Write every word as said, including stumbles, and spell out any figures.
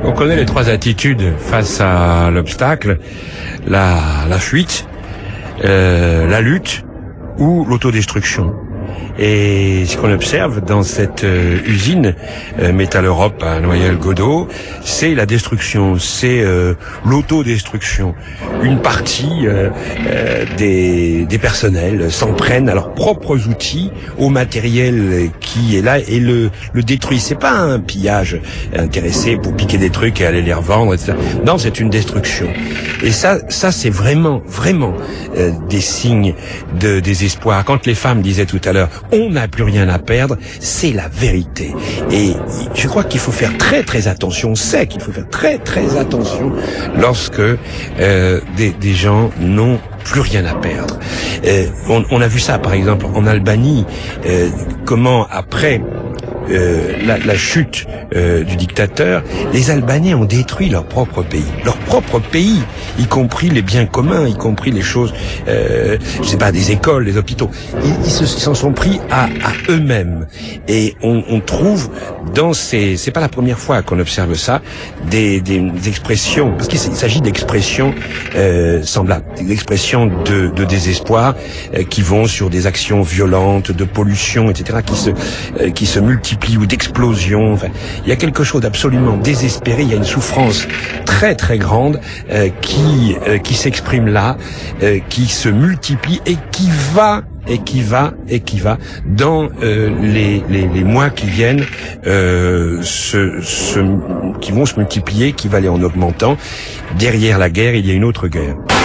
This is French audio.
On connaît les trois attitudes face à l'obstacle, la, la fuite, euh, la lutte ou l'autodestruction. Et ce qu'on observe dans cette euh, usine euh, Métal Europe à Noyelles-Godault, c'est la destruction, c'est euh, l'autodestruction. Une partie euh, euh, des, des personnels s'en prennent à leurs propres outils, au matériel qui est là et le, le détruit. C'est pas un pillage intéressé pour piquer des trucs et aller les revendre, et cetera. Non, c'est une destruction. Et ça, ça c'est vraiment, vraiment euh, des signes de désespoir. Quand les femmes disaient tout à l'heure, on n'a plus rien à perdre, c'est la vérité. Et je crois qu'il faut faire très très attention, on sait qu'il faut faire très très attention lorsque euh, des, des gens n'ont plus rien à perdre. Euh, on, on a vu ça par exemple en Albanie, euh, comment après Euh, la, la chute euh, du dictateur, les Albanais ont détruit leur propre pays, leur propre pays, y compris les biens communs, y compris les choses, euh, je sais pas, des écoles, des hôpitaux. Ils, ils se, s'en sont pris à, à eux-mêmes. Et on, on trouve dans ces, c'est pas la première fois qu'on observe ça, des, des, des expressions, parce qu'il s'agit d'expressions euh, semblables, des expressions de, de désespoir euh, qui vont sur des actions violentes, de pollution, et cetera, qui se, euh, qui se multiplient ou d'explosion. Enfin, il y a quelque chose d'absolument désespéré, il y a une souffrance très très grande euh, qui euh, qui s'exprime là, euh, qui se multiplie et qui va et qui va et qui va dans euh, les, les les mois qui viennent euh, se, se qui vont se multiplier, qui va aller en augmentant. Derrière la guerre, il y a une autre guerre.